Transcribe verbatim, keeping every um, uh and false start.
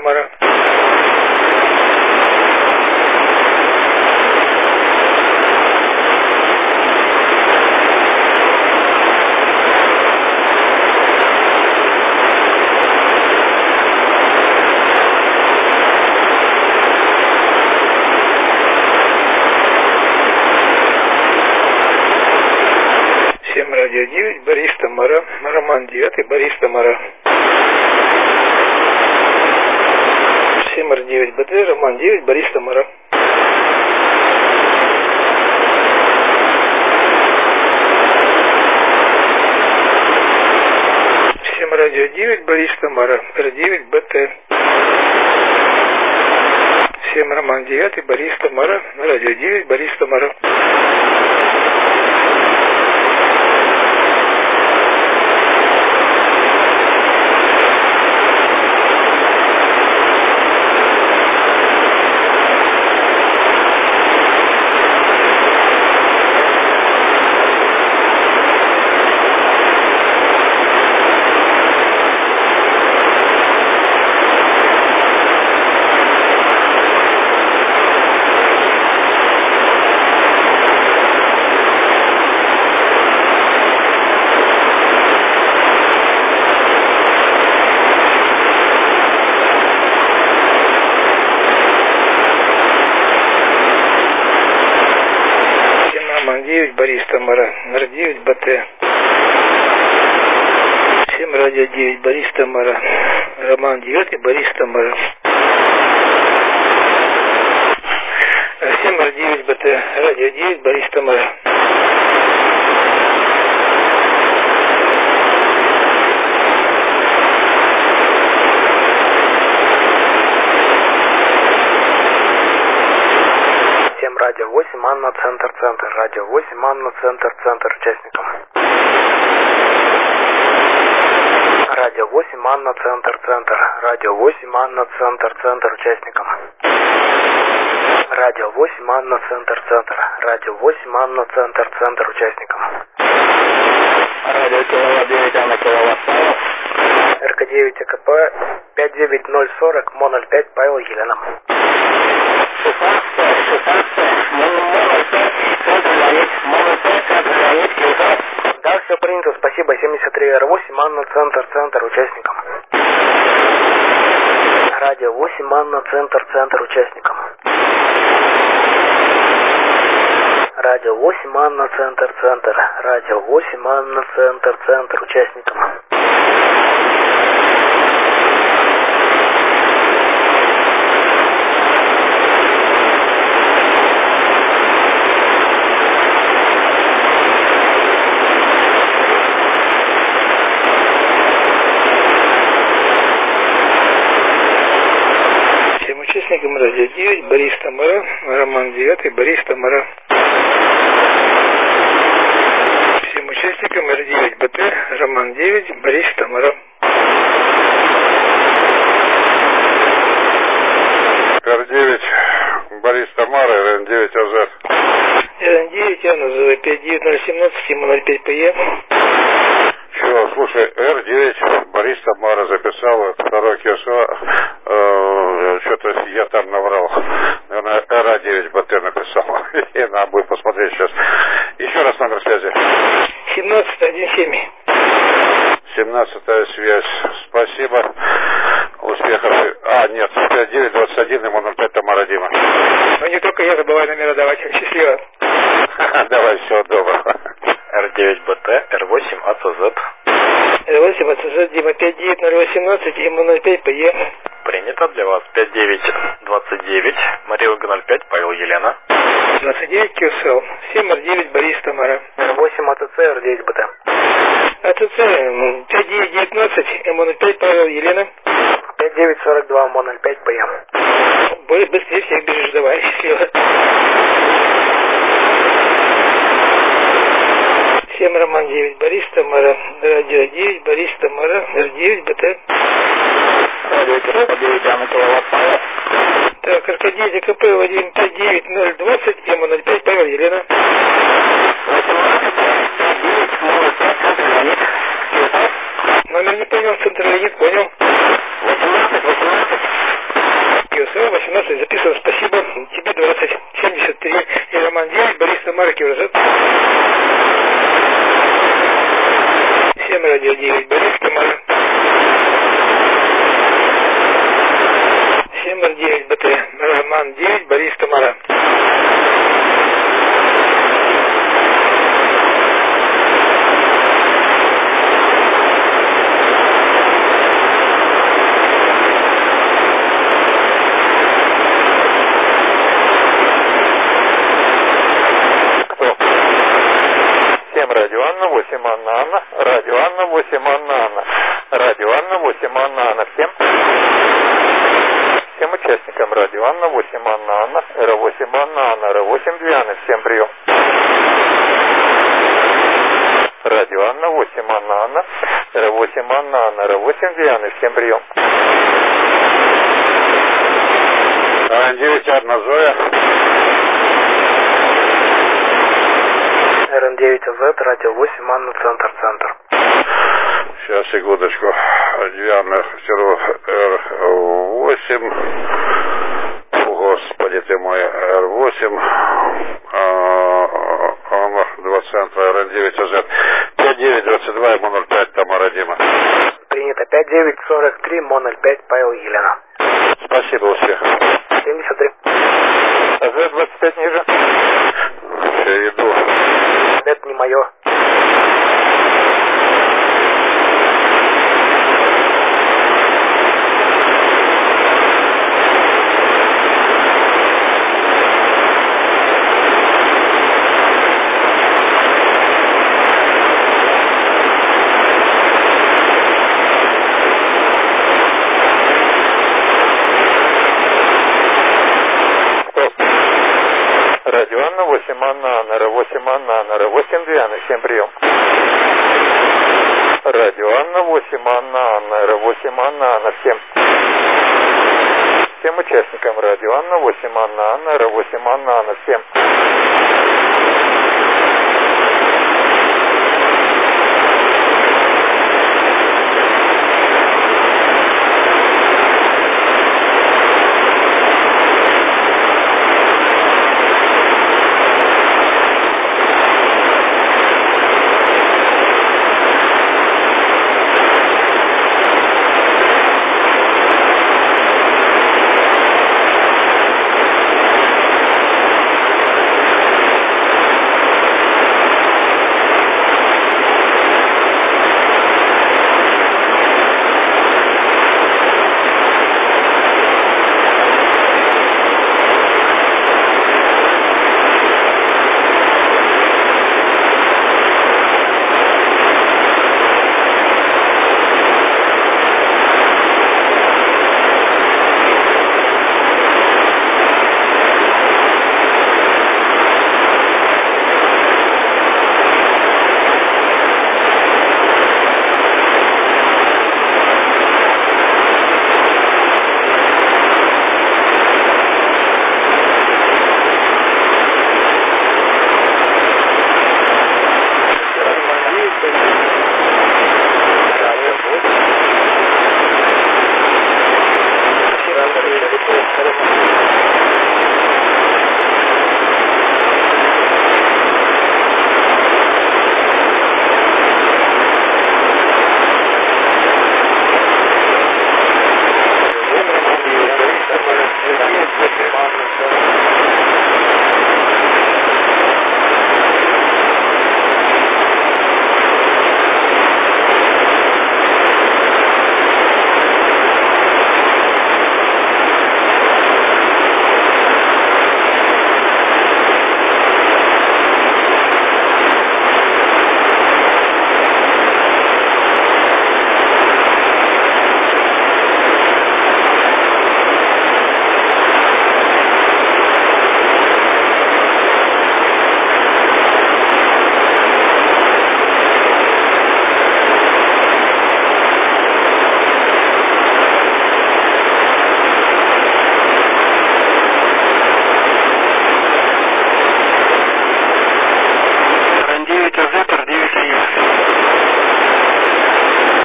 Тамара. Радио девять, Борис Тамара, Роман девятый, Борис Тамара. семь эр девять бэ тэ, Роман девять, Борис Тамара. семь радио девять, Борис Тамара, эр девять бэ тэ. семь Роман девятый, Борис Тамара, радио девять, Борис Тамара. девять, Борис Тамара, эр девять бэ тэ. семь радио девять, Борис Тамара, Роман девятый, Борис Тамара. семь эр девять бэ тэ, радио девять, Борис Тамара. Радио восемь, Анна, центр, центр. Радио восемь, Анна, центр, центр, участникам. Радио восемь, Анна, центр, центр. Радио восемь, Анна, центр, центр, участникам. Радио восемь, Анна, центр, центр. Радио восемь, Анна, центр, центр, участникам. Радио Киловатт девять, Анна, Киловатт. эр ка девять а ка пэ пять девять ноль сорок, мо ноль пять, Павел, Елена. Да, все принято, спасибо. семьдесят три эр восемь, Анна, центр, центр, участникам. Радио восемь, Анна, центр, центр, участникам. Радио восемь, Анна, центр, центр. Радио восемь, Анна, центр, центр, участникам. Участникам радио девять, Борис Тамара, Роман девятый, Борис Тамара. Всем участникам эр девять бэ тэ, Роман девять, Борис Тамара. эр девять, Борис Тамара, эр эн девять, Азат. эр эн девять, я называю пять девять ноль семнадцать, ему ноль пять пэ е. Все, слушай, эр девять, Борис Тамара записал, второй КСО, э, что-то я там наврал, наверное, эр девять бэ тэ написал, и надо будет посмотреть сейчас. Еще раз номер связи. семнадцать один семь. семнадцатая связь, спасибо, успехов. А, нет, пять девять двадцать один, ему ноль пять, Тамара, Дима. Ну не только я забываю номера давать, счастливо. Давай, всего доброго. эр девять бэ тэ, эр восемь а цэ зет. эр восемь а цэ зет, Дима пять девять ноль восемнадцать, ему ноль пять пэ е. Принято для вас пять девять двадцать девять, Мария ноль пять, Павел, Елена. двадцать девять кью эс эл, семь эр девять, Борис Тамара. эр восемь а тэ цэ, эр девять бэ тэ. а тэ цэ пять девять девятнадцать, эм ноль пять, Павел, Елена. пять девять сорок два, мо ноль пять, пэ эм. Более быстрее всех бежишь, давай, счастливо. семь Роман девять, Борис Тамара, радио девять, Борис Тамара, эр девять бэ тэ. Радио девять, Анна, Киловатт. Так, эр ка девять а ка пэ один пять девять ноль двадцать, эм ноль пять, Павел, Елена. Номер не понял, центр или не понял. восемнадцать, восемнадцать. Ан девять, Борис Тамара. Радио Анна восемь Анна Анна, Радио Анна восемь Анна Анна, Радио Анна восемь Анна Анна, всем, всем участникам Радио Анна восемь Анна Анна, Р восемь Анна Анна, Р восемь Диана, всем прием. Радио Анна восемь Анна Анна, Р восемь Анна Анна, Р восемь Диана, всем прием. Ан девять Анна Зоя. Р Н девять З, радио восемь, Анна, центр, центр. Сейчас, секундочку. Диана, Р восемь. Господи ты мой, Р восемь. Анна, два центра, Р Н девять З. пять девять двадцать два, М ноль пять, Тамара Дима. Принято. пять девять сорок три, М ноль пять, Павел Елена. Спасибо, успехов. семьдесят три. З двадцать пять ниже. Все, иду. Это не мое. Радио Анна восемь Анна Анна, Р восемь Анна Анна, Р восемь Диана, всем прием. Радио Анна восемь Анна Анна, Р восемь Анна Анна, всем. Всем участникам Радио Анна восемь Анна Анна, Р восемь Анна Анна, всем.